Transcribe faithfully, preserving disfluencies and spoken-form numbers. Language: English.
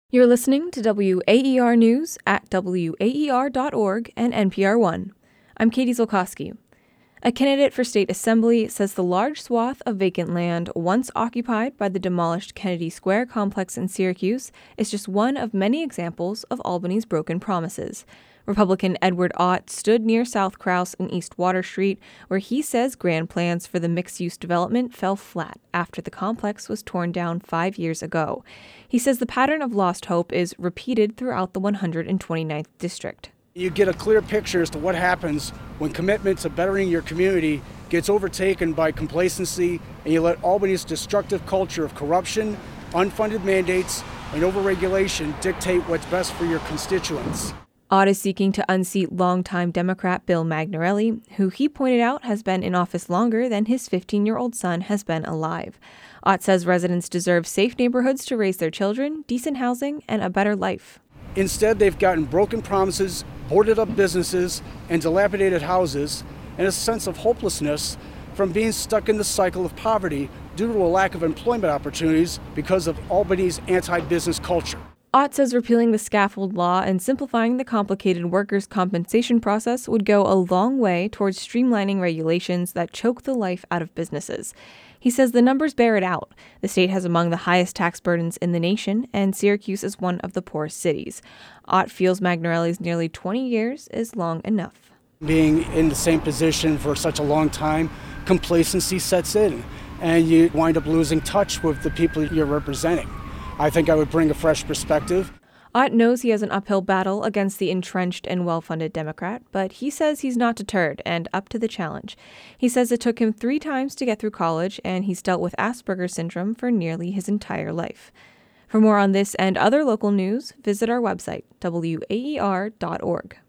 You're listening to W A E R News at W A E R dot org and N P R One. I'm Katie Zolkowski. A candidate for state assembly says the large swath of vacant land once occupied by the demolished Kennedy Square complex in Syracuse is just one of many examples of Albany's broken promises. Republican Edward Ott stood near South Krause and East Water Street, where he says grand plans for the mixed-use development fell flat after the complex was torn down five years ago. He says the pattern of lost hope is repeated throughout the one hundred twenty-ninth district. You get a clear picture as to what happens when commitment to bettering your community gets overtaken by complacency, and you let Albany's destructive culture of corruption, unfunded mandates, and overregulation dictate what's best for your constituents. Ott is seeking to unseat longtime Democrat Bill Magnarelli, who he pointed out has been in office longer than his fifteen-year-old son has been alive. Ott says residents deserve safe neighborhoods to raise their children, decent housing, and a better life. Instead, they've gotten broken promises, boarded up businesses, and dilapidated houses, and a sense of hopelessness from being stuck in the cycle of poverty due to a lack of employment opportunities because of Albany's anti-business culture. Ott says repealing the scaffold law and simplifying the complicated workers' compensation process would go a long way towards streamlining regulations that choke the life out of businesses. He says the numbers bear it out. The state has among the highest tax burdens in the nation, and Syracuse is one of the poorest cities. Ott feels Magnarelli's nearly twenty years is long enough. Being in the same position for such a long time, complacency sets in, and you wind up losing touch with the people you're representing. I think I would bring a fresh perspective. Ott knows he has an uphill battle against the entrenched and well-funded Democrat, but he says he's not deterred and up to the challenge. He says it took him three times to get through college, and he's dealt with Asperger's syndrome for nearly his entire life. For more on this and other local news, visit our website, W A E R dot org.